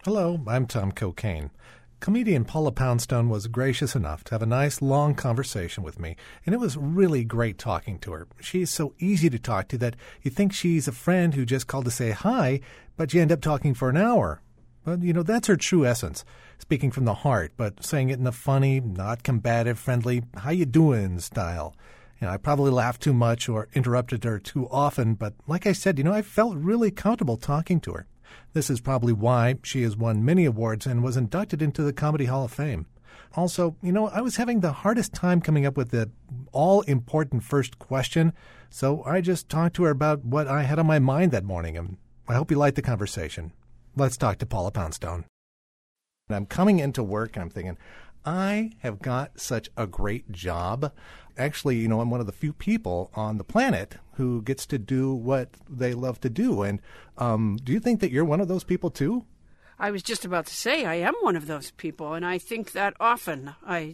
Hello, I'm Tom Cocaine. Comedian Paula Poundstone was gracious enough to have a nice, long conversation with me, and it was really great talking to her. She's so easy to talk to that you think she's a friend who just called to say hi, but you end up talking for an hour. But, that's her true essence, speaking from the heart, but saying it in a funny, not combative, friendly, how you doing style. I probably laughed too much or interrupted her too often, but like I said, I felt really comfortable talking to her. This is probably why she has won many awards and was inducted into the Comedy Hall of Fame. Also, I was having the hardest time coming up with the all-important first question, so I just talked to her about what I had on my mind that morning, and I hope you liked the conversation. Let's talk to Paula Poundstone. I'm coming into work and I'm thinking, I have got such a great job. Actually, I'm one of the few people on the planet who gets to do what they love to do. And do you think that you're one of those people too? I was just about to say I am one of those people, and I think that often.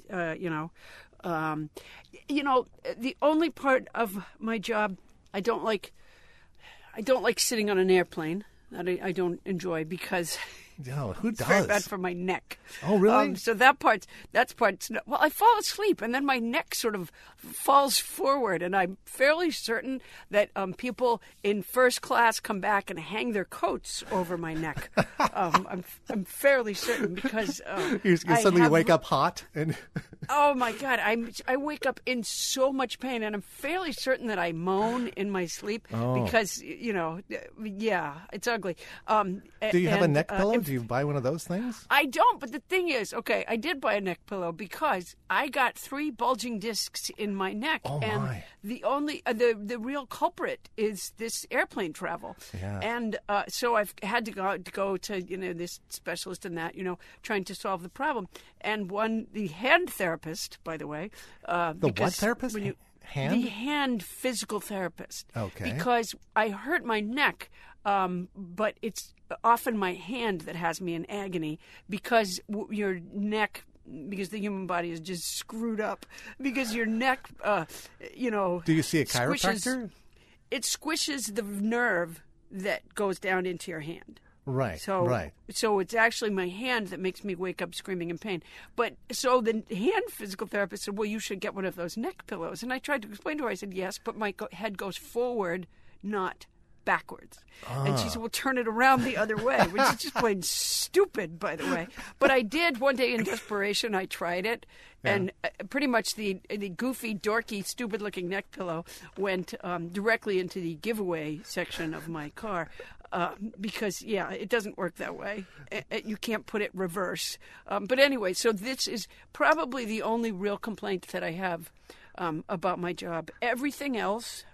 The only part of my job I don't like sitting on an airplane. That I don't enjoy because who does? It's very bad for my neck. Oh, really? So that's part. Well, I fall asleep and then my neck sort of falls forward, and I'm fairly certain that people in first class come back and hang their coats over my neck. I'm fairly certain because you suddenly wake up hot and. Oh my God! I wake up in so much pain, and I'm fairly certain that I moan in my sleep because it's ugly. Do you have a neck pillow? Do you buy one of those things? I don't, but the thing is, okay, I did buy a neck pillow because I got 3 bulging discs in my neck, and the only the real culprit is this airplane travel. Yeah. And so I've had to go to this specialist and that trying to solve the problem. And the hand therapist, by the way, the what therapist? The hand physical therapist. Okay. Because I hurt my neck, but it's often my hand that has me in agony because your neck. Because the human body is just screwed up. Because your neck, Do you see a chiropractor? It squishes the nerve that goes down into your hand. Right. So it's actually my hand that makes me wake up screaming in pain. But so the hand physical therapist said, well, you should get one of those neck pillows. And I tried to explain to her. I said, yes, but my head goes forward, not backwards. And she said, well, turn it around the other way, which is just plain stupid, by the way. But I did one day in desperation. I tried it. Yeah. And pretty much the goofy, dorky, stupid-looking neck pillow went directly into the giveaway section of my car. Because, it doesn't work that way. You can't put it reverse. But anyway, so this is probably the only real complaint that I have about my job. Everything else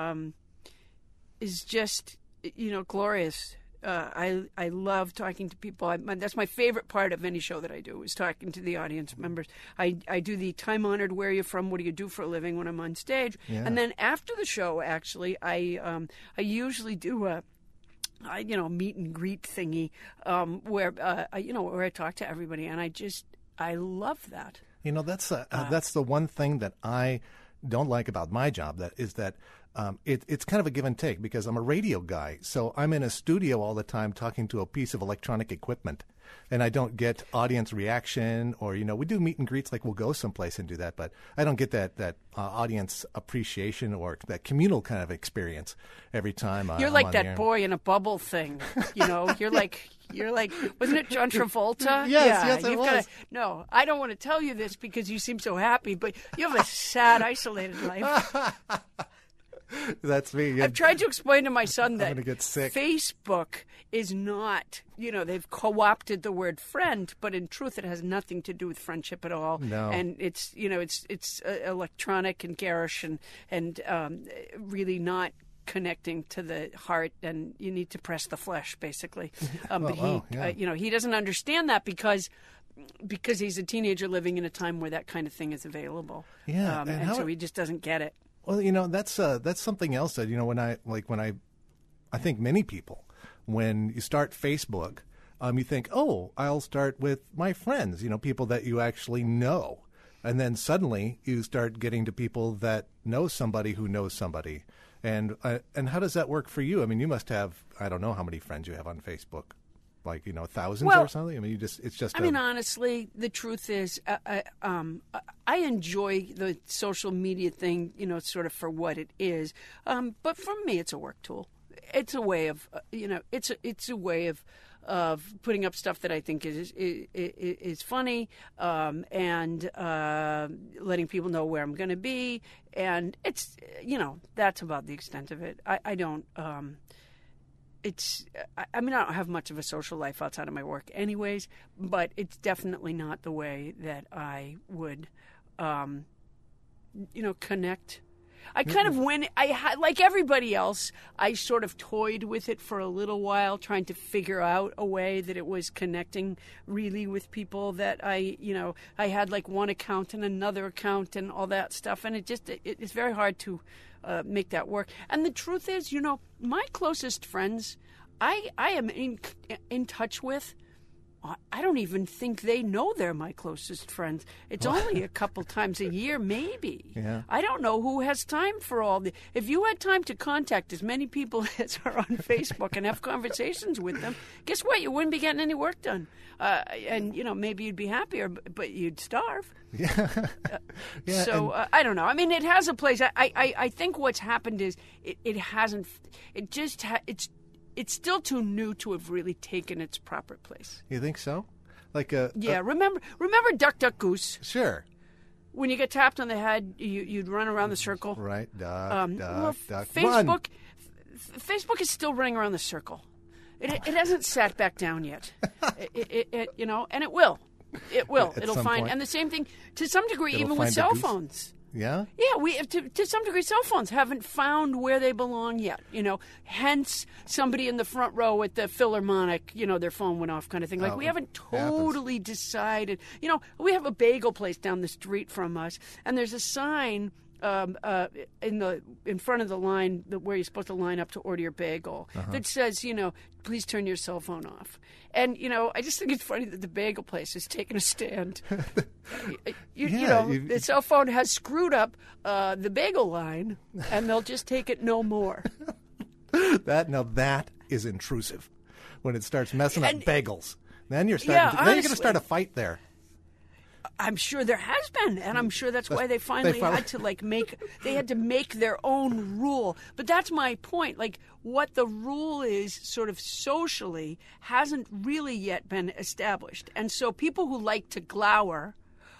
is just, glorious. I love talking to people. That's my favorite part of any show that I do is talking to the audience members. I do the time-honored where are you from, what do you do for a living when I'm on stage. Yeah. And then after the show, actually, I usually do a meet and greet thingy where I talk to everybody, and I love that. That's the one thing that I don't like about my job. It's kind of a give and take because I'm a radio guy, so I'm in a studio all the time talking to a piece of electronic equipment, and I don't get audience reaction or we do meet and greets, like we'll go someplace and do that, but I don't get that audience appreciation or that communal kind of experience every time. You're like that boy in a bubble thing, You're like, wasn't it John Travolta? Yes, it was. No, I don't want to tell you this because you seem so happy, but you have a sad, isolated life. That's me. I've tried to explain to my son that I'm gonna get sick. Facebook is not, they've co-opted the word friend, but in truth it has nothing to do with friendship at all. No. And it's, it's electronic and garish and really not connecting to the heart, and you need to press the flesh, basically. He doesn't understand that because he's a teenager living in a time where that kind of thing is available. Yeah. So he just doesn't get it. Well, that's something else that, when I think many people, when you start Facebook, you think, oh, I'll start with my friends, people that you actually know. And then suddenly you start getting to people that know somebody who knows somebody. And how does that work for you? I mean, you must have, I don't know how many friends you have on Facebook. like thousands Well, or something? I mean, it's just. I mean, honestly, the truth is, I enjoy the social media thing, sort of for what it is. But for me, it's a work tool. It's a way of, it's a way of putting up stuff that I think is funny, and letting people know where I'm going to be, and it's that's about the extent of it. I don't. I don't have much of a social life outside of my work, anyways. But it's definitely not the way that I would, connect. I kind of like everybody else, I sort of toyed with it for a little while, trying to figure out a way that it was connecting really with people that I had like one account and another account and all that stuff. And it's very hard to make that work. And the truth is, my closest friends, I am in touch with. I don't even think they know they're my closest friends. It's only a couple times a year, maybe. Yeah. I don't know who has time for all the. If you had time to contact as many people as are on Facebook and have conversations with them, guess what? You wouldn't be getting any work done. And maybe you'd be happier, but you'd starve. Yeah. Yeah. So I don't know. I mean, it has a place. I think what's happened is it hasn't. It just it's still too new to have really taken its proper place. You think so? Like remember Duck Duck Goose? Sure. When you get tapped on the head, you'd run around the circle. Right. Duck, duck. Facebook is still running around the circle. It hasn't sat back down yet. And it will. It will. It'll find. Point. And the same thing to some degree, even with cell phones. Yeah? Yeah, we to some degree, cell phones haven't found where they belong yet. Hence somebody in the front row at the Philharmonic, their phone went off kind of thing. Like, we haven't totally decided. We have a bagel place down the street from us, and there's a sign in front of the line where you're supposed to line up to order your bagel that says, please turn your cell phone off. And, I just think it's funny that the bagel place is taking a stand. The cell phone has screwed up the bagel line, and they'll just take it no more. That is intrusive. When it starts messing up bagels, then you're starting. Then you're going to start a fight there. I'm sure there has been, and I'm sure that's why they finally had to make their own rule. But that's my point. Like, what the rule is sort of socially hasn't really yet been established. And so people who like to glower,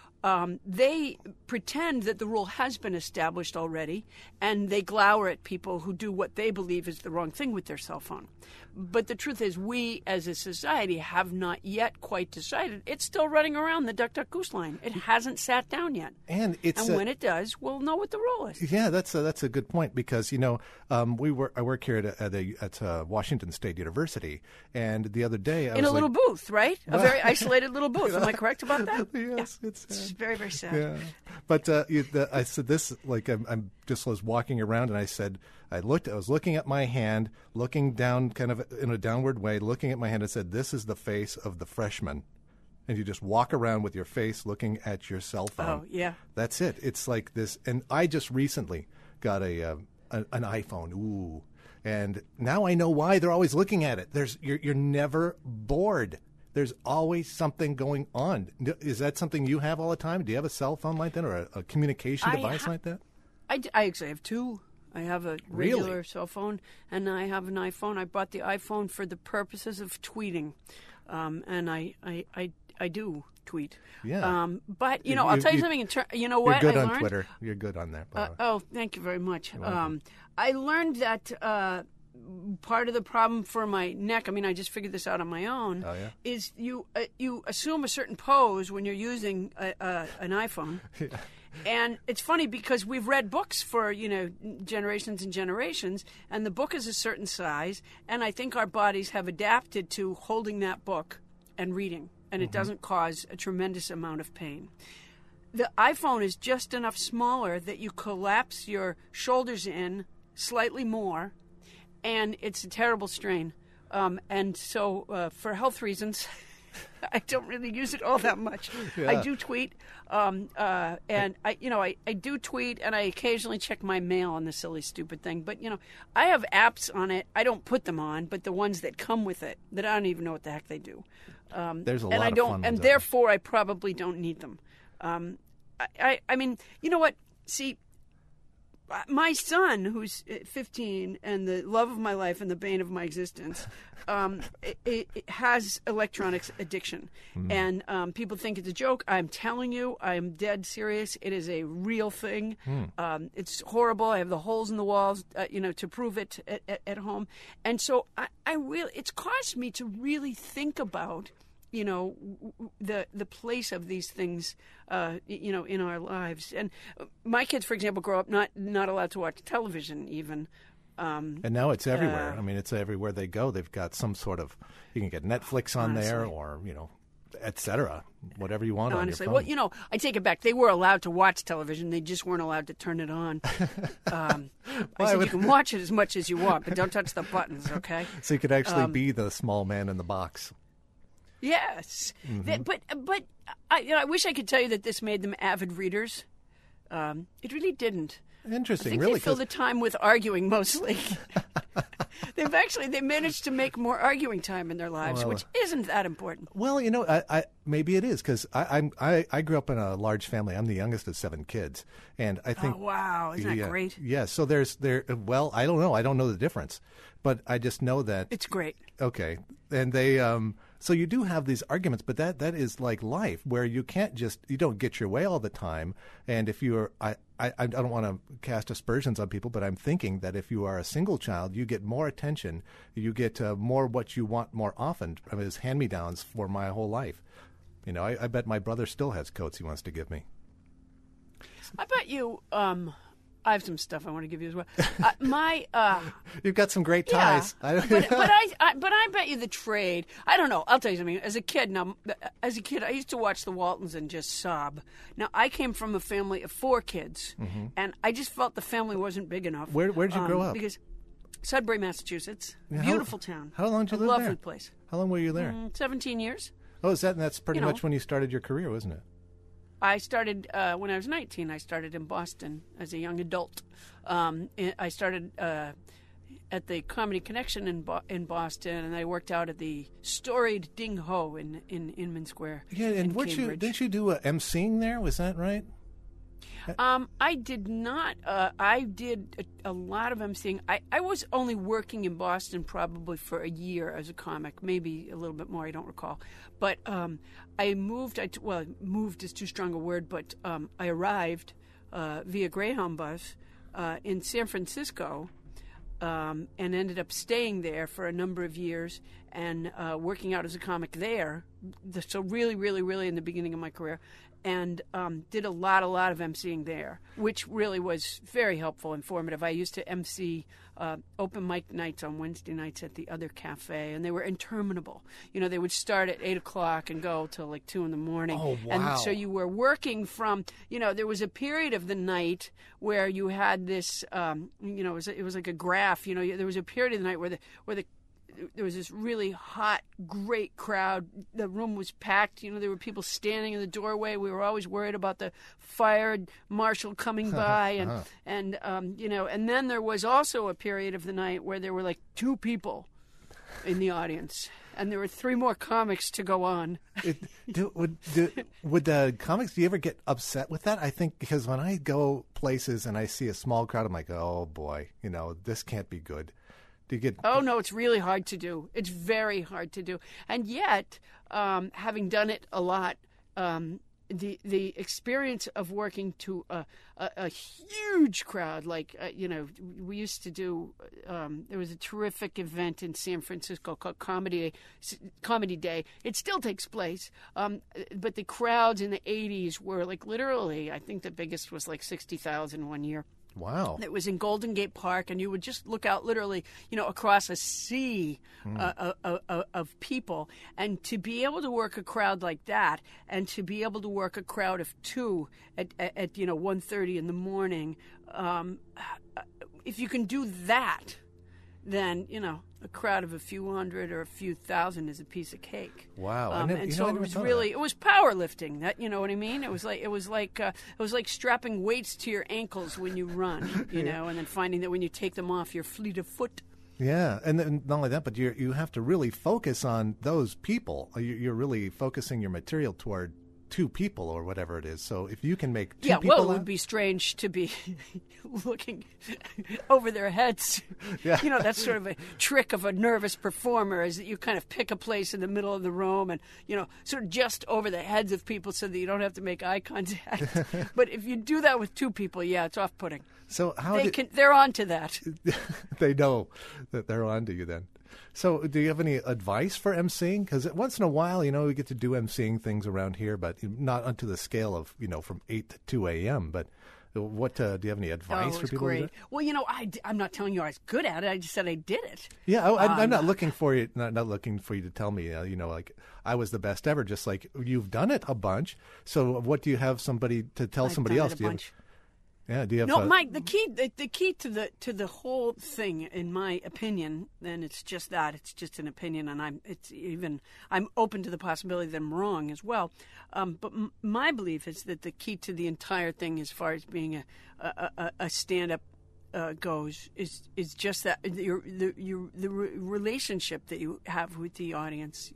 they pretend that the rule has been established already, and they glower at people who do what they believe is the wrong thing with their cell phone. But the truth is, we as a society have not yet quite decided. It's still running around the Duck Duck Goose line. It hasn't sat down yet. And when it does, we'll know what the rule is. Yeah, that's a good point because I work here at Washington State University, and the other day I was in a little booth, right? A very isolated little booth. Am I correct about that? Yes, yeah. It's very, very sad. Yeah, but I said this like I'm just was walking around, and I said. I was looking at my hand, looking down kind of in a downward way, looking at my hand and said, this is the face of the freshman. And you just walk around with your face looking at your cell phone. Oh, yeah. That's it. It's like this. And I just recently got an iPhone. Ooh. And now I know why they're always looking at it. You're never bored. There's always something going on. Is that something you have all the time? Do you have a cell phone like that or a communication device like that? I actually have two. I have a regular cell phone, and I have an iPhone. I bought the iPhone for the purposes of tweeting, and I do tweet. Yeah. But I'll tell you something. You know what? You're good on Twitter. You're good on there. Oh, thank you very much. I learned that part of the problem for my neck. I mean, I just figured this out on my own. Oh, yeah? Is you assume a certain pose when you're using an iPhone. Yeah. And it's funny because we've read books for, generations and generations, and the book is a certain size, and I think our bodies have adapted to holding that book and reading, and it doesn't cause a tremendous amount of pain. The iPhone is just enough smaller that you collapse your shoulders in slightly more, and it's a terrible strain. And so for health reasons... I don't really use it all that much. Yeah. I do tweet, and I do tweet, and I occasionally check my mail on the silly, stupid thing. But I have apps on it. I don't put them on, but the ones that come with it, that I don't even know what the heck they do. There's a lot and I of don't, fun and ones out therefore I probably don't need them. I mean, you know what? See, my son, who's 15 and the love of my life and the bane of my existence, it has electronics addiction. And people think it's a joke. I'm telling you, I'm dead serious. It is a real thing. It's horrible. I have the holes in the walls, to prove it at home. And so I really, it's caused me to really think about the place of these things, in our lives. And my kids, for example, grow up not allowed to watch television even. And now it's everywhere. I mean, it's everywhere they go. They've got some sort of, you can get Netflix on there or, et cetera, whatever you want honestly, on your phone. Well, I take it back. They were allowed to watch television. They just weren't allowed to turn it on. I said you can watch it as much as you want, but don't touch the buttons, okay? So you could actually be the small man in the box. Yes, but I wish I could tell you that this made them avid readers. It really didn't. Interesting, I think really. They fill the time with arguing mostly. They managed to make more arguing time in their lives, which isn't that important. Well, I maybe it is because I grew up in a large family. I'm the youngest of 7 kids, and I think. Oh wow, isn't that great? Yeah. So well, I don't know. I don't know the difference, but I just know that it's great. Okay, and they so you do have these arguments, but that is like life, where you don't get your way all the time. And if you are, I don't want to cast aspersions on people, but I'm thinking that if you are a single child, you get more attention, you get more what you want more often. I mean, it's hand-me-downs for my whole life. I bet my brother still has coats he wants to give me. I bet you. I have some stuff I want to give you as well. You've got some great ties. Yeah, but I bet you the trade. I don't know. I'll tell you something. As a kid, I used to watch the Waltons and just sob. Now I came from a family of 4 kids, and I just felt the family wasn't big enough. Where did you grow up? Because Sudbury, Massachusetts, beautiful town. How long did you live there? Lovely place. How long were you there? 17 years. Oh, that's pretty much when you started your career, wasn't it? I started when I was 19. I started in Boston as a young adult. I started at the Comedy Connection in Boston, and I worked out at the storied Ding Ho in Inman Square. Yeah, and didn't you do emceeing there? Was that right? I did not. I did a lot of emceeing. I was only working in Boston probably for a year as a comic, maybe a little bit more. I don't recall. But I moved. Moved is too strong a word, but I arrived via Greyhound bus in San Francisco and ended up staying there for a number of years and working out as a comic there. So really, really, really in the beginning of my career. And did a lot of emceeing there, which really was very helpful, informative. I used to MC open mic nights on Wednesday nights at the Other Cafe, and they were interminable. They would start at 8 o'clock and go till like 2 in the morning. Oh, wow. And so you were working from, there was a period of the night where you had this, it was like a graph. There was a period of the night where there was this really hot, great crowd. The room was packed. There were people standing in the doorway. We were always worried about the fire marshal coming by, and then there was also a period of the night where there were like 2 people in the audience, and there were 3 more comics to go on. Would the comics? Do you ever get upset with that? I think because when I go places and I see a small crowd, I'm like, oh boy, this can't be good. Oh, no, it's really hard to do. It's very hard to do. And yet, having done it a lot, the experience of working to a huge crowd, like, we used to do, there was a terrific event in San Francisco called Comedy Day. It still takes place, but the crowds in the 80s were like literally, I think the biggest was like 60,000 one year. Wow. It was in Golden Gate Park, and you would just look out literally, across a sea of people. And to be able to work a crowd like that, and to be able to work a crowd of 2 at 1:30 in the morning, if you can do that, then, a crowd of a few hundred or a few thousand is a piece of cake. Wow. And so it was really, it was powerlifting. That, you know what I mean? It was like strapping weights to your ankles when you run, and then finding that when you take them off, you're fleet of foot. Yeah, and then not only that, but you have to really focus on those people. You're really focusing your material toward two people or whatever it is. So if you can make two people it would be strange to be looking over their heads. Yeah. That's sort of a trick of a nervous performer, is that you kind of pick a place in the middle of the room and, sort of just over the heads of people so that you don't have to make eye contact. But if you do that with two people, it's off-putting. So they're on to that. They know that they're on to you then. So do you have any advice for emceeing? Because once in a while, we get to do emceeing things around here, but not onto the scale of, from 8 to 2 a.m. But what do you have any advice for people? Great. Well, I'm not telling you I was good at it. I just said I did it. Yeah, I'm not looking for you. Not looking for you to tell me. Like I was the best ever. Just like you've done it a bunch. So what do you have somebody to tell somebody else? Yeah, do you have Mike, the key to the whole thing, in my opinion, and it's just that, it's just an opinion, and I'm open to the possibility that I'm wrong as well. But my belief is that the key to the entire thing, as far as being a stand-up goes, is just that the relationship that you have with the audience.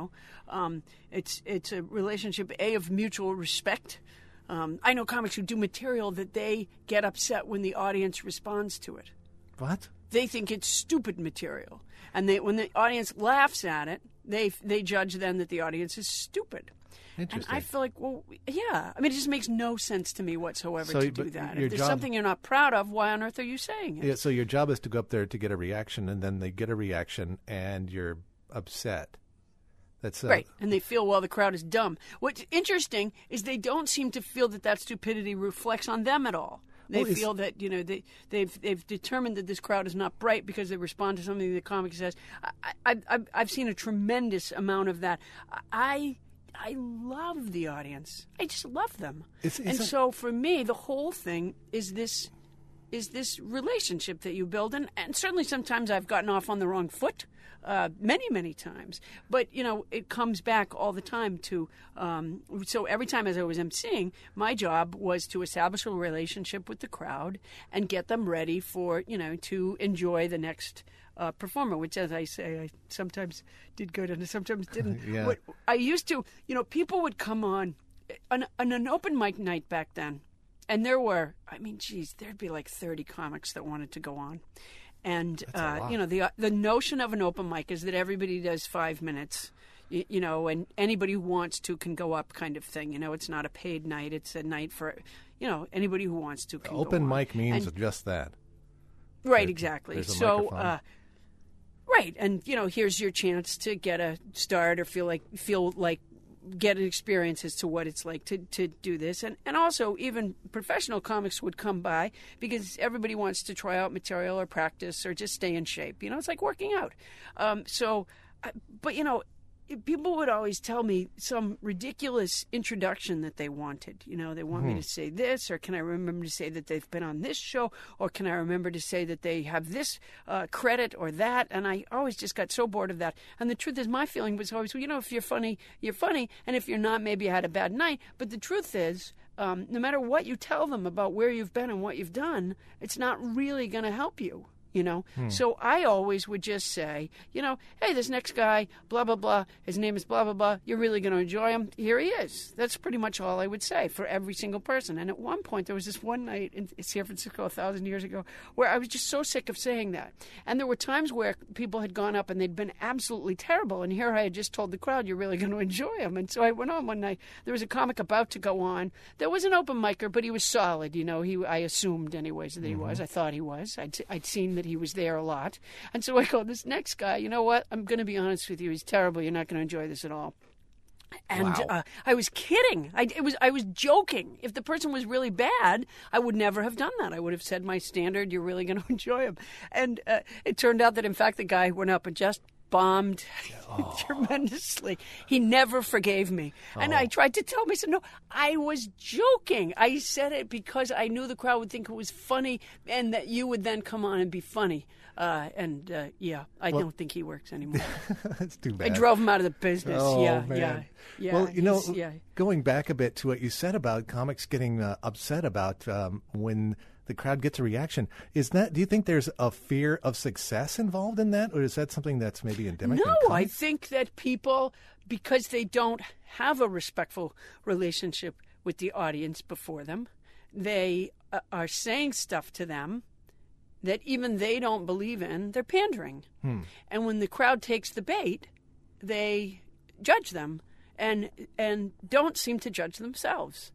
It's a relationship of mutual respect. I know comics who do material that they get upset when the audience responds to it. What? They think it's stupid material. And when the audience laughs at it, they judge then that the audience is stupid. Interesting. And I feel like, it just makes no sense to me whatsoever to do that. If there's something you're not proud of, why on earth are you saying it? Yeah, so your job is to go up there to get a reaction, and then they get a reaction, and you're upset. That's right, and they feel, the crowd is dumb. What's interesting is they don't seem to feel that stupidity reflects on them at all. They feel that they've determined that this crowd is not bright because they respond to something the comic says. I've seen a tremendous amount of that. I love the audience. I just love them. So for me, the whole thing is this relationship that you build, and certainly sometimes I've gotten off on the wrong foot. Many times. But, it comes back all the time to, so every time as I was emceeing, my job was to establish a relationship with the crowd and get them ready for, to enjoy the next performer, which, as I say, I sometimes did good and sometimes didn't. Yeah. What I used to, people would come on an open mic night back then, and there were, there'd be like 30 comics that wanted to go on. And, the notion of an open mic is that everybody does 5 minutes, and anybody who wants to can go up kind of thing. It's not a paid night. It's a night for, anybody who wants to can open go on. mic means just that. Right, exactly. So, right. And, here's your chance to get a start or feel like get an experience as to what it's like to do this. And also, even professional comics would come by because everybody wants to try out material or practice or just stay in shape. It's like working out. But people would always tell me some ridiculous introduction that they wanted. They want me to say this, or can I remember to say that they've been on this show, or can I remember to say that they have this credit or that? And I always just got so bored of that. And the truth is, my feeling was always, if you're funny, you're funny. And if you're not, maybe you had a bad night. But the truth is, no matter what you tell them about where you've been and what you've done, it's not really going to help you. So I always would just say, hey, this next guy, blah, blah, blah, his name is blah, blah, blah, you're really going to enjoy him. Here he is. That's pretty much all I would say for every single person. And at one point, there was this one night in San Francisco 1,000 years ago where I was just so sick of saying that. And there were times where people had gone up and they'd been absolutely terrible. And here I had just told the crowd, you're really going to enjoy him. And so I went on one night. There was a comic about to go on. There was an open micer, but he was solid. I assumed anyways that he was. I thought he was. I'd seen that he was there a lot. And so I go, this next guy, you know what? I'm going to be honest with you. He's terrible. You're not going to enjoy this at all. And wow. I was kidding. I was joking. If the person was really bad, I would never have done that. I would have said my standard, you're really going to enjoy him. And it turned out that, in fact, the guy went up and just bombed tremendously. He never forgave me. And I tried to tell him, I said, no, I was joking. I said it because I knew the crowd would think it was funny and that you would then come on and be funny. I don't think he works anymore. That's too bad. I drove him out of the business. Oh, yeah, man. yeah. Well, going back a bit to what you said about comics getting upset about when the crowd gets a reaction, do you think there's a fear of success involved in that, or is that something that's maybe endemic? No, I think that people, because they don't have a respectful relationship with the audience before them, they are saying stuff to them that even they don't believe in. They're pandering. And when the crowd takes the bait, they judge them and don't seem to judge themselves.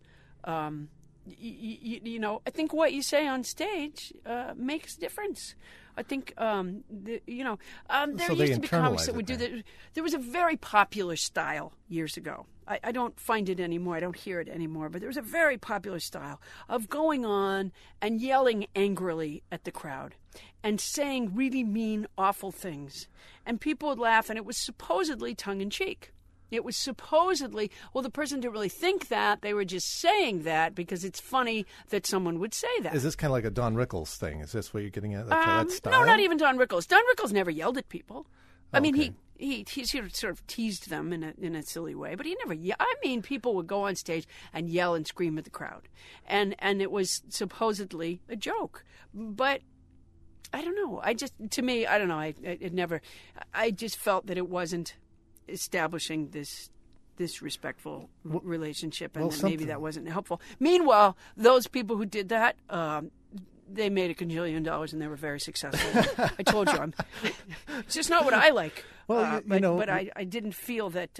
I think what you say on stage makes a difference. I think, there used to be comics that would do that. There was a very popular style years ago. I don't find it anymore. I don't hear it anymore. But there was a very popular style of going on and yelling angrily at the crowd and saying really mean, awful things. And people would laugh, and it was supposedly tongue-in-cheek. It was supposedly, well, the person didn't really think that. They were just saying that because it's funny that someone would say that. Is this kind of like a Don Rickles thing? Is this what you're getting at? That style? No, not even Don Rickles. Don Rickles never yelled at people. I mean, he sort of teased them in a silly way, but he never yelled. I mean, people would go on stage and yell and scream at the crowd. And it was supposedly a joke. But I don't know. I don't know. I just felt that it wasn't establishing this respectful relationship, and that maybe that wasn't helpful. Meanwhile, those people who did that, they made $1 gajillion and they were very successful. I told you, it's just not what I like. Well, but I didn't feel that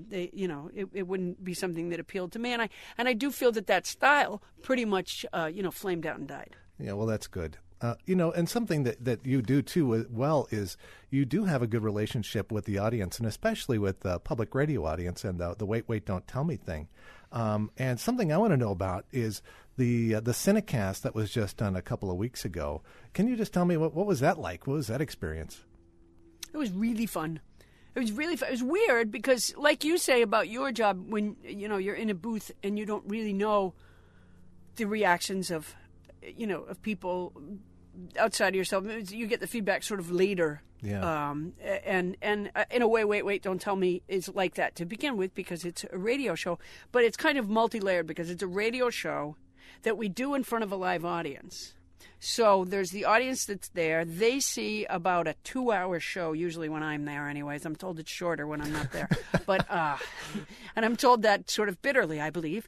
it wouldn't be something that appealed to me, and I do feel that style pretty much flamed out and died. Yeah, well, that's good. And something that you do too well is you do have a good relationship with the audience, and especially with the public radio audience and the Wait, Don't Tell Me thing. And something I want to know about is the Cinecast that was just done a couple of weeks ago. Can you just tell me what was that like? What was that experience? It was really fun. It was really fun. It was weird because, like you say about your job, when you're in a booth and you don't really know the reactions of people outside of yourself, you get the feedback sort of later. Yeah. And in a way, Wait, Don't Tell Me is like that to begin with because it's a radio show, but it's kind of multi-layered because it's a radio show that we do in front of a live audience. So there's the audience that's there. They see about a 2-hour show, usually when I'm there anyways. I'm told it's shorter when I'm not there. But and I'm told that sort of bitterly, I believe.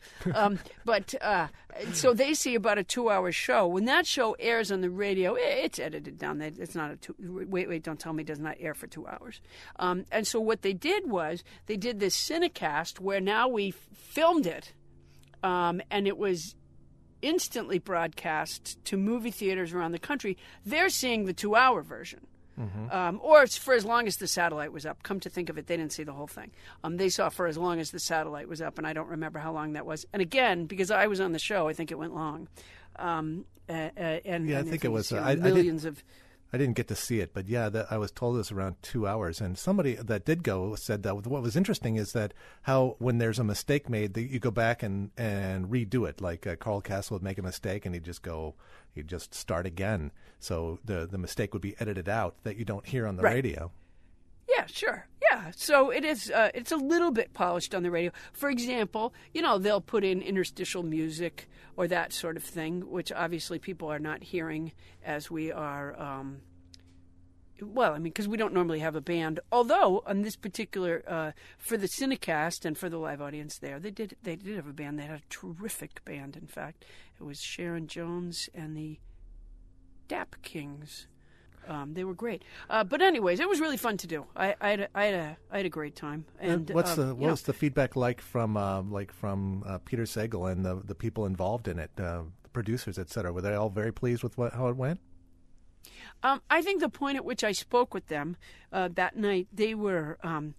So they see about a 2-hour show. When that show airs on the radio, it's edited down. It's not Wait, Don't Tell Me does not air for 2 hours. And so what they did was they did this Cinecast where now we filmed it, and it was instantly broadcast to movie theaters around the country. They're seeing the 2-hour version. Mm-hmm. Or it's for as long as the satellite was up. Come to think of it, they didn't see the whole thing. They saw for as long as the satellite was up, and I don't remember how long that was. And again, because I was on the show, I think it went long. I think it was millions of. I didn't get to see it, but I was told it was around 2 hours. And somebody that did go said that what was interesting is that how when there's a mistake made, you go back and redo it. Like Carl Castle would make a mistake and he'd just start again. So the mistake would be edited out that you don't hear on the radio. Yeah, sure. Yeah. So it is. It's a little bit polished on the radio. For example, they'll put in interstitial music or that sort of thing, which obviously people are not hearing as we are. Because we don't normally have a band. Although on this particular, for the Cinecast and for the live audience there, they did have a band. They had a terrific band. In fact, it was Sharon Jones and the Dap Kings. They were great. But anyways, it was really fun to do. I had a great time. And what was the feedback like from Peter Sagal and the people involved in it, the producers, et cetera? Were they all very pleased with how it went? I think the point at which I spoke with them that night, they were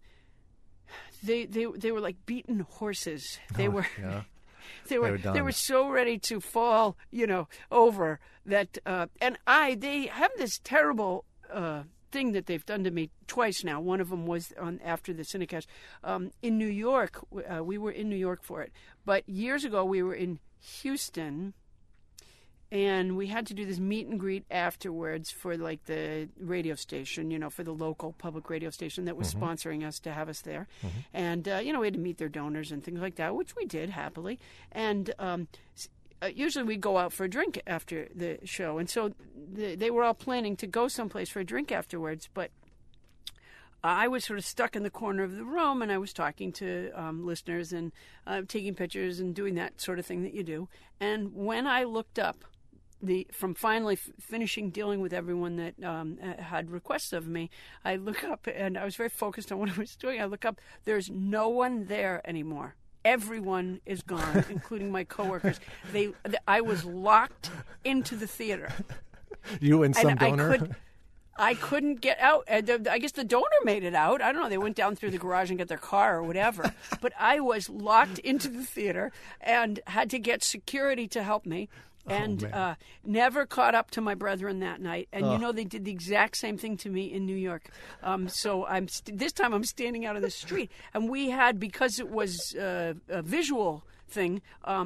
they were like beaten horses. They were. Yeah. They were so ready to fall, over that. And they have this terrible thing that they've done to me twice now. One of them was after the Cinecast. In New York, we were in New York for it. But years ago, we were in Houston, and we had to do this meet and greet afterwards for like the radio station, for the local public radio station that was sponsoring us to have us there. And, we had to meet their donors and things like that, which we did happily. And usually we'd go out for a drink after the show. And so they were all planning to go someplace for a drink afterwards, but I was sort of stuck in the corner of the room, and I was talking to listeners and taking pictures and doing that sort of thing that you do. And when I looked up, from finally finishing dealing with everyone that had requests of me, I look up, and I was very focused on what I was doing. I look up, there's no one there anymore. Everyone is gone, including my coworkers. I was locked into the theater. You and some donor? I couldn't get out. I guess the donor made it out. I don't know. They went down through the garage and got their car or whatever. But I was locked into the theater and had to get security to help me. And never caught up to my brethren that night. And they did the exact same thing to me in New York. So this time I'm standing out on the street. And we had, because it was a visual thing,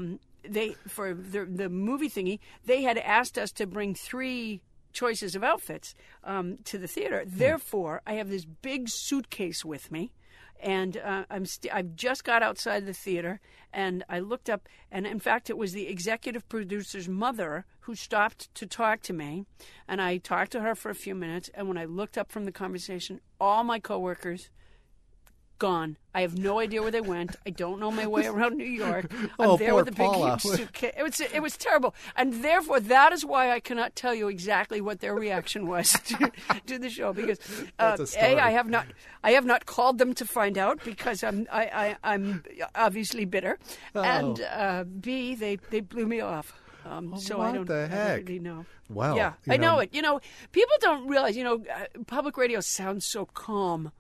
for the movie thingy, they had asked us to bring 3 choices of outfits to the theater. Therefore, I have this big suitcase with me. And I've just got outside the theater, and I looked up, and in fact, it was the executive producer's mother who stopped to talk to me, and I talked to her for a few minutes, and when I looked up from the conversation, all my coworkers gone. I have no idea where they went. I don't know my way around New York. I'm there with a big huge suitcase. It was terrible. And therefore, that is why I cannot tell you exactly what their reaction was to the show. Because I have not called them to find out because I'm obviously bitter. And B, they blew me off. So I don't really know. Wow. Yeah, I know it. People don't realize, public radio sounds so calm.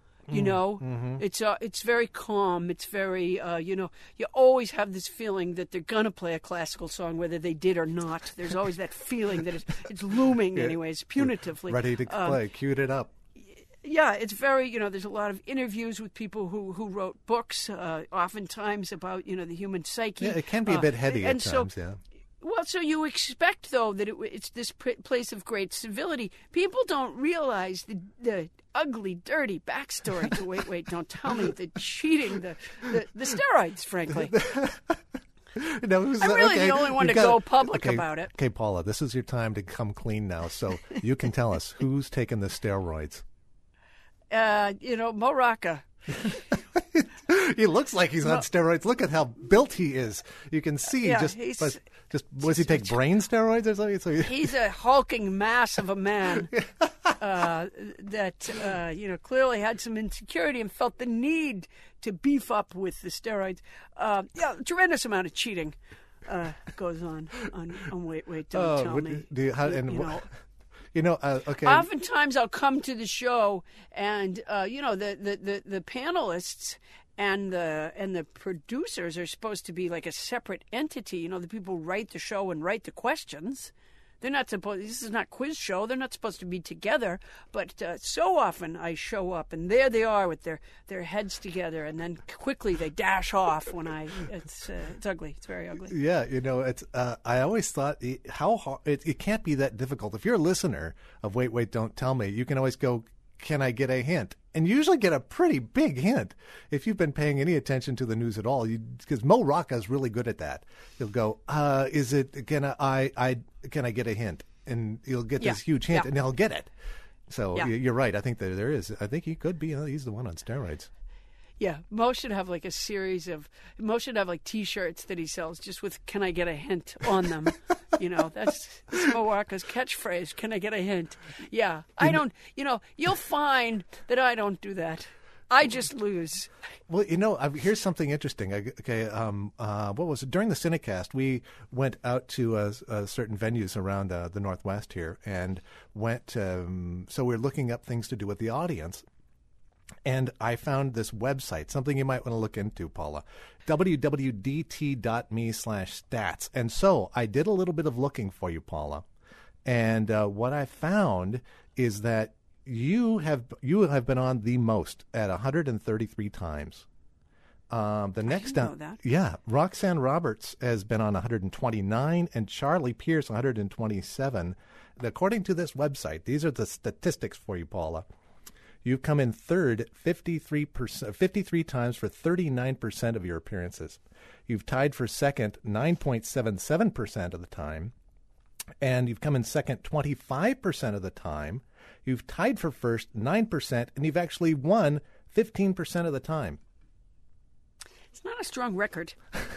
It's very calm. It's very, you always have this feeling that they're going to play a classical song, whether they did or not. There's always that feeling that it's looming anyways, punitively. Ready to play, queued it up. Yeah, it's very, there's a lot of interviews with people who wrote books, oftentimes about, the human psyche. Yeah, it can be a bit heady at times, yeah. Well, so you expect, though, that it's this place of great civility. People don't realize the ugly, dirty backstory to Wait, Don't Tell Me, the cheating, the steroids, frankly. I'm really the only one to go public about it. Okay, Paula, this is your time to come clean now, so you can tell us who's taking the steroids. Mo Rocca. He looks like he's on steroids. Look at how built he is. You can see was he take brain steroids or something? So he's a hulking mass of a man that clearly had some insecurity and felt the need to beef up with the steroids. Tremendous amount of cheating goes on Wait, Don't Tell Me. Okay. Oftentimes I'll come to the show and, the panelists and the producers are supposed to be like a separate entity. The people who write the show and write the questions. They're not supposed. This is not a quiz show. They're not supposed to be together. But so often I show up and there they are with their heads together, and then quickly they dash off when it's ugly. It's very ugly. Yeah, it's. I always thought how hard it can't be that difficult. If you're a listener of Wait, Don't Tell Me, you can always go, can I get a hint? And you usually get a pretty big hint if you've been paying any attention to the news at all. Because Mo Rocca is really good at that. He'll go, can I get a hint? And you'll get this huge hint, and he'll get it. So you're right. I think that there is. I think he could be. He's the one on steroids. Yeah, Mo should have like T-shirts that he sells just with "Can I get a hint" on them. That's Mo Rocca's catchphrase. Can I get a hint? Yeah, I don't. You'll find that I don't do that. I just lose. Well, here's something interesting. What was it? During the Cinecast, we went out to certain venues around the Northwest here, and went. So we're looking up things to do with the audience. And I found this website, something you might want to look into, Paula, www.dt.me/stats. And so I did a little bit of looking for you, Paula. And what I found is that you have been on the most at 133 times. The next I didn't know that. Yeah, Roxanne Roberts has been on 129, and Charlie Pierce 127. According to this website, these are the statistics for you, Paula. You've come in third 53 times for 39% of your appearances. You've tied for second 9.77% of the time. And you've come in second 25% of the time. You've tied for first 9%, and you've actually won 15% of the time. It's not a strong record.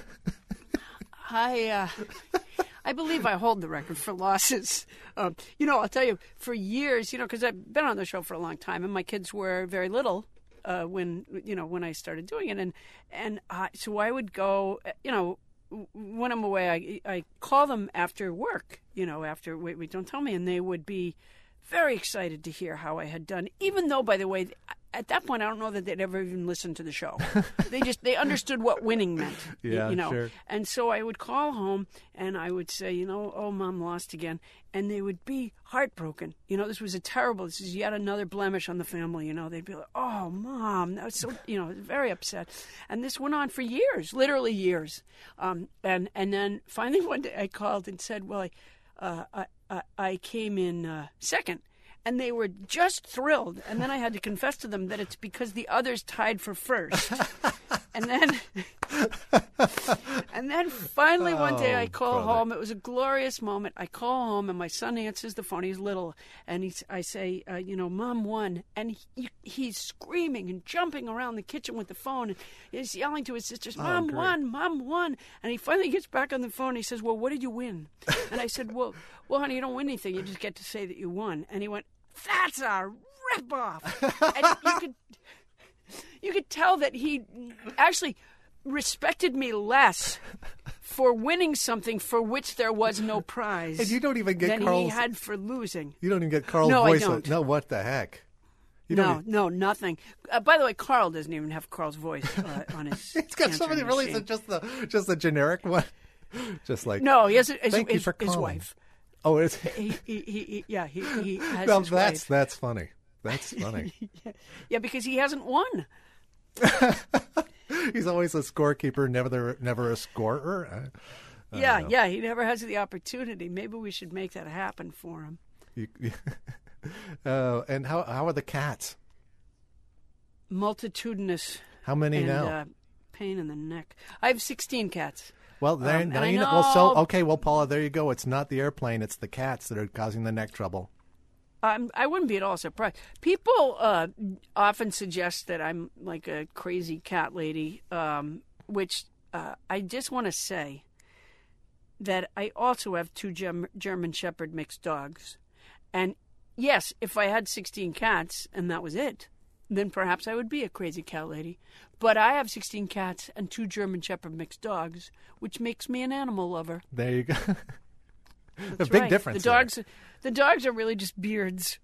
I believe I hold the record for losses. I'll tell you, for years, because I've been on the show for a long time, and my kids were very little when I started doing it, and so I would go, when I'm away, I call them after work, after wait, don't tell me, and they would be very excited to hear how I had done, even though, by the way, at that point, I don't know that they'd ever even listened to the show. They understood what winning meant. Yeah, sure. And so I would call home and I would say, oh, Mom lost again. And they would be heartbroken. This is yet another blemish on the family. They'd be like, oh, Mom, that was so, very upset. And this went on for years, literally years. And then finally one day I called and said, well, I came in second. And they were just thrilled. And then I had to confess to them that it's because the others tied for first. And then finally one day I call home. It was a glorious moment. I call home and my son answers the phone. He's little. And I say, Mom won. And he's screaming and jumping around the kitchen with the phone. And he's yelling to his sisters, Mom won, Mom won. And he finally gets back on the phone. And he says, well, what did you win? And I said, well, honey, you don't win anything. You just get to say that you won. And he went, that's a ripoff. And you could tell that he actually respected me less for winning something for which there was no prize. And you don't even get than Carl's. He had for losing. You don't even get Carl's no, voice. I don't. No, what the heck? No, nothing. By the way, Carl doesn't even have Carl's voice on his. It's got somebody really just the generic one, just like no. He has his wife. Oh, it's he has well, his wife. That's funny. That's funny. Yeah, because he hasn't won. He's always a scorekeeper, never a scorer. Yeah, he never has the opportunity. Maybe we should make that happen for him. And how are the cats? Multitudinous. How many now? Pain in the neck. I have 16 cats. Well, now you know. Well, so okay. Well, Paula, there you go. It's not the airplane; it's the cats that are causing the neck trouble. I wouldn't be at all surprised. People often suggest that I'm like a crazy cat lady, which I just want to say that I also have 2 German Shepherd mixed dogs. And yes, if I had 16 cats and that was it, then perhaps I would be a crazy cat lady. But I have 16 cats and 2 German Shepherd mixed dogs, which makes me an animal lover. There you go. That's a big difference. The dogs are really just beards.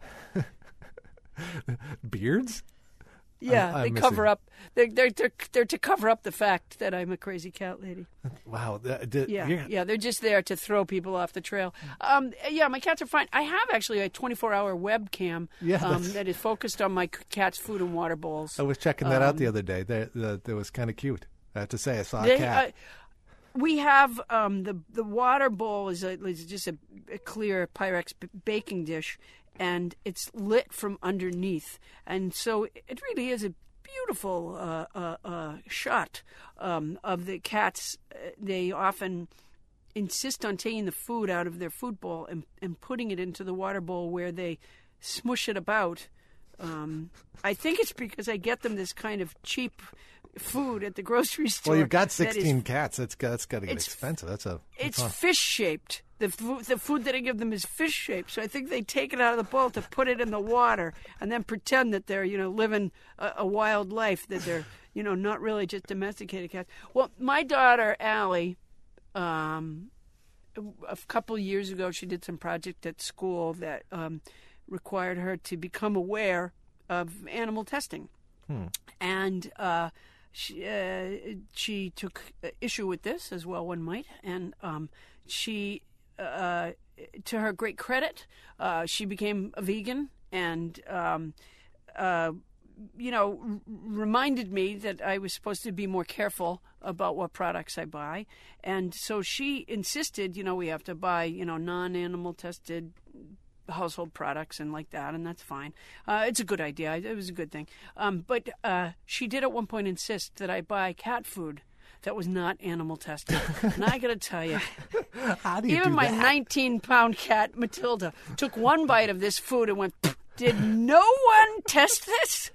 Beards? Yeah, they cover up. They're to cover up the fact that I'm a crazy cat lady. Wow. Yeah, they're just there to throw people off the trail. Yeah, my cats are fine. I have actually a 24-hour webcam that is focused on my cat's food and water bowls. I was checking that out the other day. That was kind of cute. I have to say, I saw a cat. We have the water bowl is just a clear Pyrex baking dish, and it's lit from underneath, and so it really is a beautiful shot of the cats. They often insist on taking the food out of their food bowl and putting it into the water bowl where they smush it about. I think it's because I get them this kind of cheap food at the grocery store. Well, you've got 16 cats. That's got to get expensive. It's fish shaped. The food that I give them is fish shaped. So I think they take it out of the bowl to put it in the water and then pretend that they're living a wild life, that they're not really just domesticated cats. Well, my daughter Allie, a couple years ago, she did some project at school that required her to become aware of animal testing, and she took issue with this, as well one might, and she, to her great credit, she became a vegan and reminded me that I was supposed to be more careful about what products I buy. And so she insisted, we have to buy, non-animal tested household products and like that, and that's fine. It's a good idea. It was a good thing. But she did at one point insist that I buy cat food that was not animal tested. And I got to tell you, how do you even do my that? 19-pound cat, Matilda, took one bite of this food and went, did no one test this?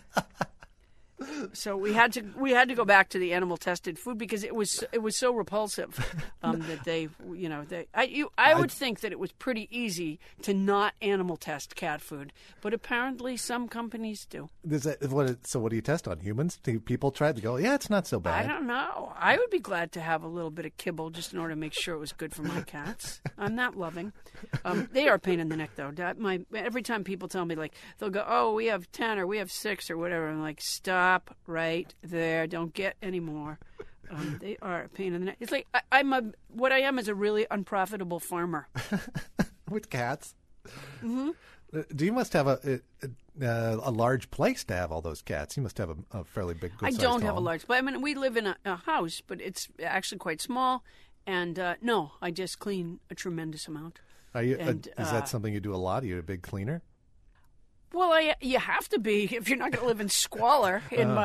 So we had to go back to the animal tested food because it was so repulsive that I would think that it was pretty easy to not animal test cat food, but apparently some companies do. So what do you test on humans? Do people try to go? Yeah, it's not so bad. I don't know. I would be glad to have a little bit of kibble just in order to make sure it was good for my cats. I'm not loving. They are a pain in the neck though. Every time people tell me they'll go, oh, we have 10 or we have 6 or whatever. I'm like, stop right there. Don't get any more. They are a pain in the neck. It's like what I am is a really unprofitable farmer. With cats? Mm-hmm. You must have a large place to have all those cats. You must have a fairly big, good-sized I don't have a home. large place. I mean, we live in a house, but it's actually quite small. And no, I just clean a tremendous amount. Are you? Is that something you do a lot? Are you a big cleaner? Well, you have to be if you're not going to live in squalor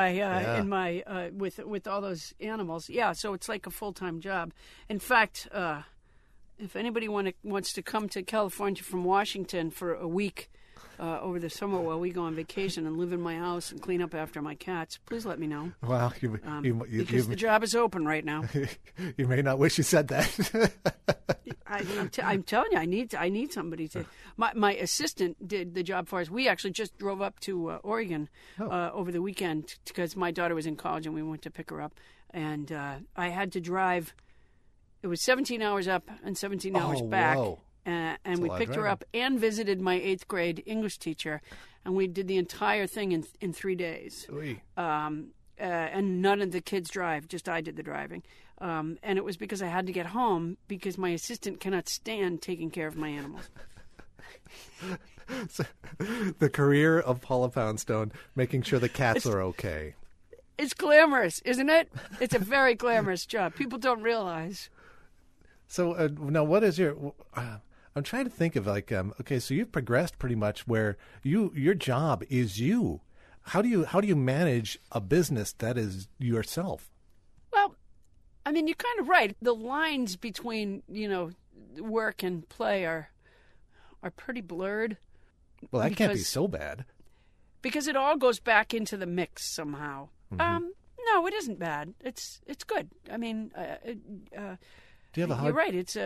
with all those animals. Yeah, so it's like a full-time job. In fact, if anybody wants to come to California from Washington for a week over the summer while we go on vacation and live in my house and clean up after my cats, please let me know. Well, because the job is open right now. You may not wish you said that. I'm telling you, I need somebody to. My assistant did the job for us. We actually just drove up to Oregon over the weekend because my daughter was in college and we went to pick her up. And I had to drive. It was 17 hours up and 17 hours back. Whoa. And we picked her up and visited my 8th grade English teacher. And we did the entire thing in 3 days. And none of the kids drive, just I did the driving. And it was because I had to get home because my assistant cannot stand taking care of my animals. So, the career of Paula Poundstone, making sure the cats are okay. It's glamorous, isn't it? It's a very glamorous job. People don't realize. So now, what is your? I'm trying to think of okay, so you've progressed pretty much where your job is you. How do you manage a business that is yourself? Well, I mean, you're kind of right. The lines between work and play are pretty blurred. Well, that can't be so bad. Because it all goes back into the mix somehow. Mm-hmm. No, it isn't bad. It's good. I mean, do you have a hard? You're right. It's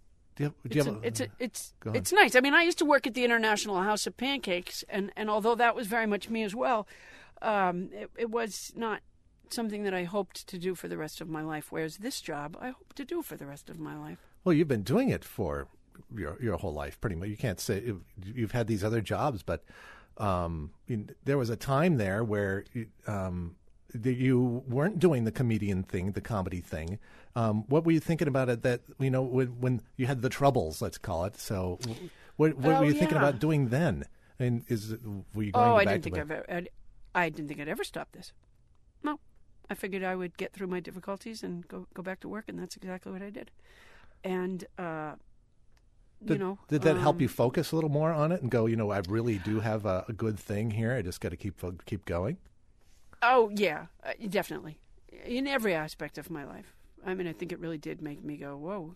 nice. I mean, I used to work at the International House of Pancakes, and although that was very much me as well, it was not something that I hoped to do for the rest of my life. Whereas this job, I hope to do for the rest of my life. Well, you've been doing it for your whole life, pretty much. You can't say you've had these other jobs, but there was a time there where you weren't doing the comedian thing, the comedy thing. What were you thinking about it? That when you had the troubles, let's call it. So, what were you thinking about doing then? And were you going? I didn't think I'd ever stop this. No, I figured I would get through my difficulties and go back to work, and that's exactly what I did. And did that help you focus a little more on it and go? I really do have a good thing here. I just got to keep going. Oh yeah, definitely, in every aspect of my life. I mean, I think it really did make me go, whoa.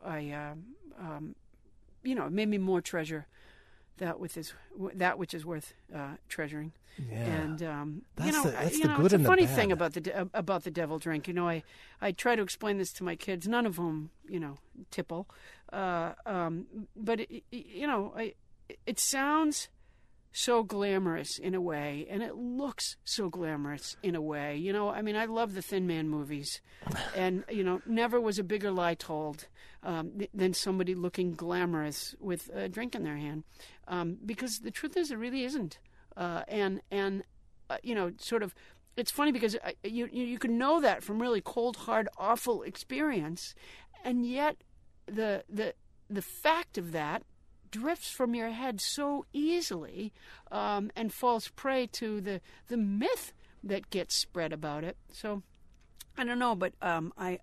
It made me more treasure that which is worth treasuring. Yeah. And that's the good it's and a the funny bad. thing about the devil drink. I try to explain this to my kids, none of whom tipple. But it sounds so glamorous in a way, and it looks so glamorous in a way. I mean, I love the Thin Man movies, and never was a bigger lie told than somebody looking glamorous with a drink in their hand, because the truth is, it really isn't. Sort of, it's funny because you can know that from really cold, hard, awful experience, and yet the fact of that drifts from your head so easily and falls prey to the myth that gets spread about it. So I don't know, but I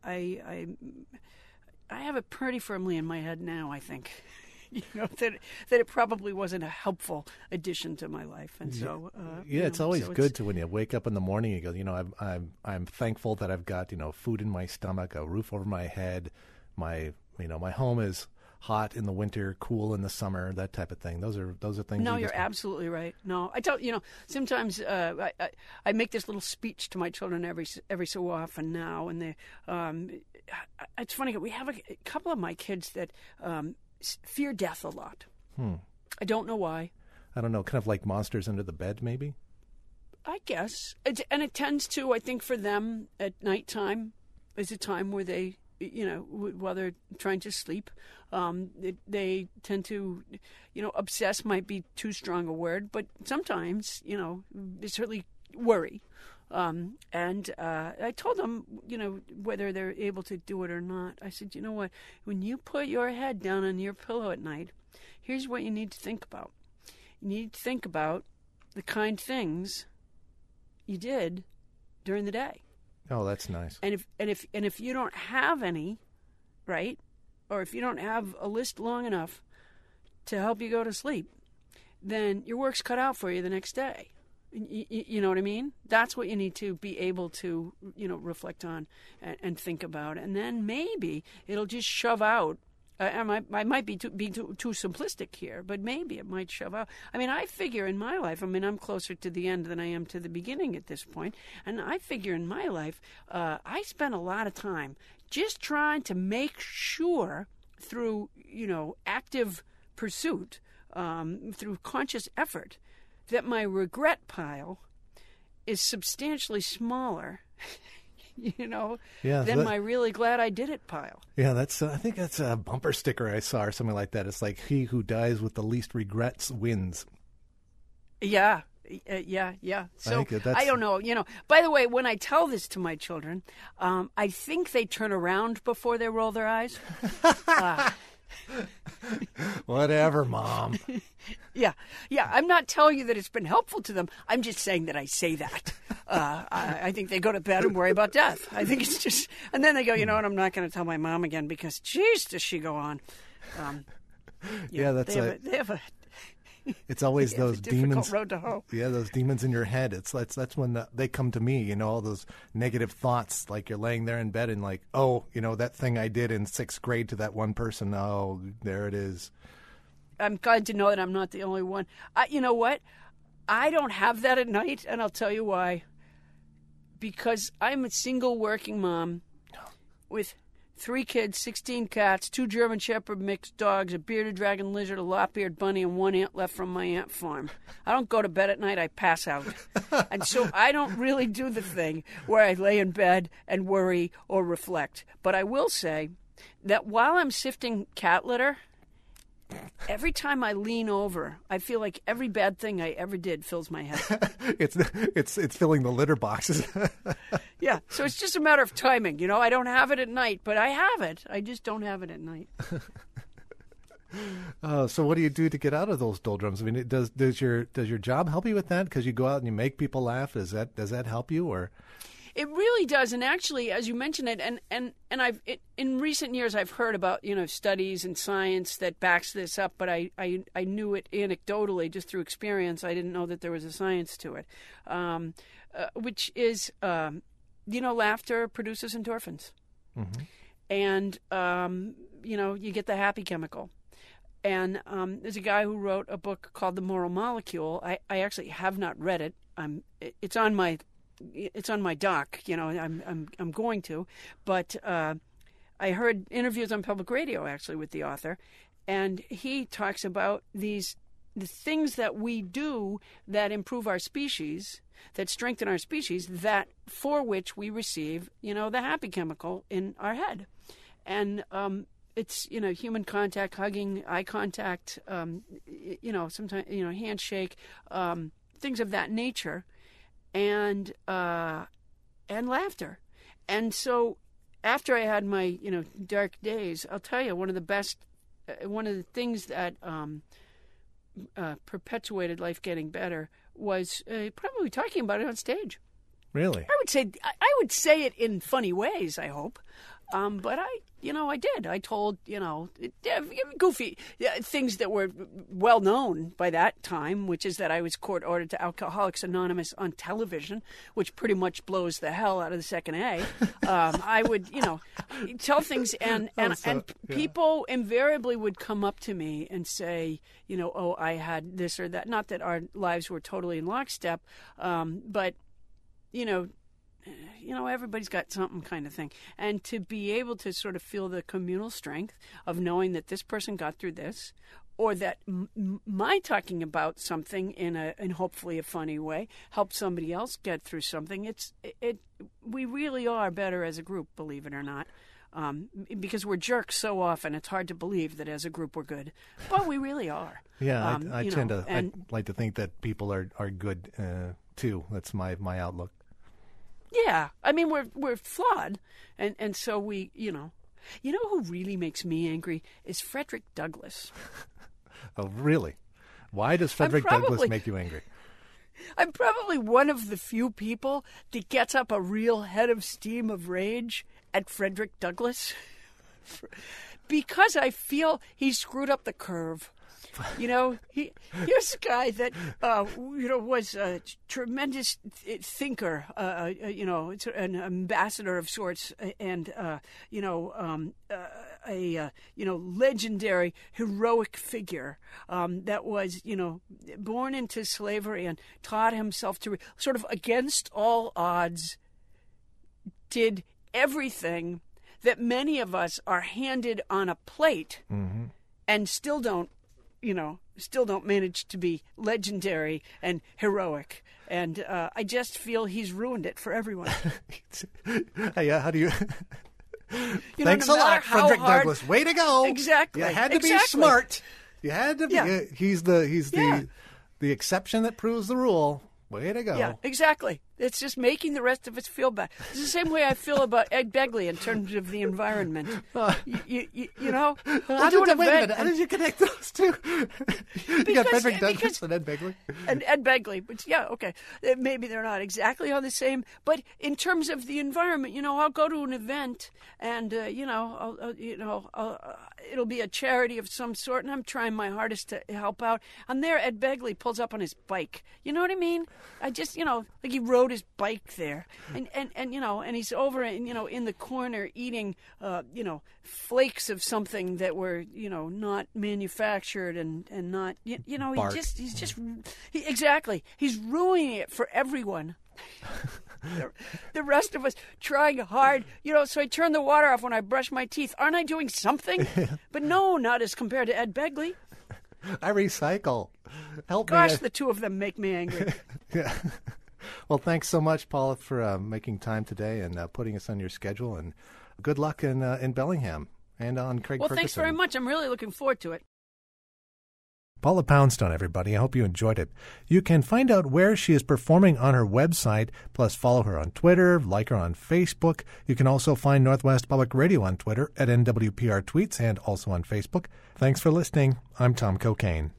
have it pretty firmly in my head now, I think. That it probably wasn't a helpful addition to my life, and so it's always good to when you wake up in the morning. You go, I'm thankful that I've got food in my stomach, a roof over my head, my home is hot in the winter, cool in the summer, that type of thing. Those are things. No, you're absolutely right. No, I tell sometimes I make this little speech to my children every so often now, and they it's funny. We have a couple of my kids that fear death a lot. I don't know why. I don't know, kind of like monsters under the bed, maybe? I guess. And it tends to, I think for them, at nighttime is a time where they, while they're trying to sleep, they tend to, obsess might be too strong a word, but sometimes, they certainly worry. And I told them, whether they're able to do it or not. I said, you know what? When you put your head down on your pillow at night, here's what you need to think about. You need to think about the kind things you did during the day. Oh, that's nice. And if you don't have any, right, or if you don't have a list long enough to help you go to sleep, then your work's cut out for you the next day. You know what I mean? That's what you need to be able to, reflect on and think about. And then maybe it'll just shove out. I might be too simplistic here, but maybe it might shove out. I mean, I figure in my life, I'm closer to the end than I am to the beginning at this point. And I figure in my life, I spent a lot of time just trying to make sure through, active pursuit, through conscious effort, that my regret pile is substantially smaller, than my really glad I did it pile. Yeah, that's. I think that's a bumper sticker I saw or something like that. It's like, he who dies with the least regrets wins. Yeah. So I don't know. By the way, when I tell this to my children, I think they turn around before they roll their eyes. Whatever, Mom. Yeah. I'm not telling you that it's been helpful to them. I'm just saying that I say that. I think they go to bed and worry about death. I think it's just, and then they go, what? I'm not going to tell my mom again because, geez, does she go on? That's they have a. It's always those demons. Road to hoe. Yeah, those demons in your head. That's when they come to me. All those negative thoughts. Like you're laying there in bed and like, oh, that thing I did in 6th grade to that one person. Oh, there it is. I'm glad to know that I'm not the only one. You know what? I don't have that at night, and I'll tell you why. Because I'm a single working mom with 3 kids, 16 cats, 2 German Shepherd mixed dogs, a bearded dragon lizard, a lop-eared bunny, and 1 ant left from my ant farm. I don't go to bed at night, I pass out. And so I don't really do the thing where I lay in bed and worry or reflect. But I will say that while I'm sifting cat litter, every time I lean over, I feel like every bad thing I ever did fills my head. It's filling the litter boxes. Yeah, so it's just a matter of timing. I don't have it at night, but I have it. I just don't have it at night. So what do you do to get out of those doldrums? I mean, does your job help you with that? Because you go out and you make people laugh. Does that help you, or? It really does, and actually, as you mentioned it, and in recent years I've heard about studies and science that backs this up, but I knew it anecdotally just through experience. I didn't know that there was a science to it, which is laughter produces endorphins, and you get the happy chemical. And there's a guy who wrote a book called The Moral Molecule. I actually have not read it. It's on my dock, I'm going to, but I heard interviews on public radio actually with the author, and he talks about the things that we do that improve our species, that strengthen our species, that for which we receive, the happy chemical in our head, and it's human contact, hugging, eye contact, sometimes handshake, things of that nature. And laughter. And so after I had my, dark days, I'll tell you, one of the best one of the things that perpetuated Life Getting Better was probably talking about it on stage. Really? I would say it in funny ways, I hope. But I did. I told, goofy things that were well known by that time, which is that I was court ordered to Alcoholics Anonymous on television, which pretty much blows the hell out of the second A. I would, tell things, and people invariably would come up to me and say, oh, I had this or that. Not that our lives were totally in lockstep, but everybody's got something kind of thing. And to be able to sort of feel the communal strength of knowing that this person got through this, or that my talking about something in hopefully a funny way helped somebody else get through something. We really are better as a group, believe it or not. Because we're jerks so often, it's hard to believe that as a group we're good, but we really are. Yeah, I like to think that people are good too. That's my outlook. Yeah, I mean we're flawed, and so we who really makes me angry is Frederick Douglass. Oh, really? Why does Frederick Douglass make you angry? I'm probably one of the few people that gets up a real head of steam of rage at Frederick Douglass because I feel he screwed up the curve. Here's a guy that was a tremendous thinker, an ambassador of sorts, and a legendary heroic figure that was born into slavery and taught himself to sort of against all odds did everything that many of us are handed on a plate and still don't manage to be legendary and heroic. And I just feel he's ruined it for everyone. How do you... Thanks a lot, Frederick Douglass. Way to go. Exactly. You had to be smart. You had to be... Yeah. He's the exception that proves the rule. Way to go. Yeah, exactly. It's just making the rest of us feel bad. It's the same way I feel about Ed Begley in terms of the environment. Wait a minute. How did you connect those two? You got Frederick Douglass and Ed Begley? And Ed Begley. But yeah, okay. Maybe they're not exactly on the same. But in terms of the environment, I'll go to an event and, it'll be a charity of some sort, and I'm trying my hardest to help out. And there, Ed Begley pulls up on his bike. You know what I mean? I just, like he rode his bike there, and he's over, in the corner eating, flakes of something that were, not manufactured and not, exactly. He's ruining it for everyone. The rest of us trying hard, so I turn the water off when I brush my teeth. Aren't I doing something? But no, not as compared to Ed Begley. I recycle. Help me. Gosh, the two of them make me angry. Yeah. Well, thanks so much, Paula, for making time today and putting us on your schedule. And good luck in Bellingham and on Craig Ferguson. Well, thanks very much. I'm really looking forward to it. Paula Poundstone, everybody. I hope you enjoyed it. You can find out where she is performing on her website, plus follow her on Twitter, like her on Facebook. You can also find Northwest Public Radio on Twitter at NWPR Tweets and also on Facebook. Thanks for listening. I'm Tom Cocaine.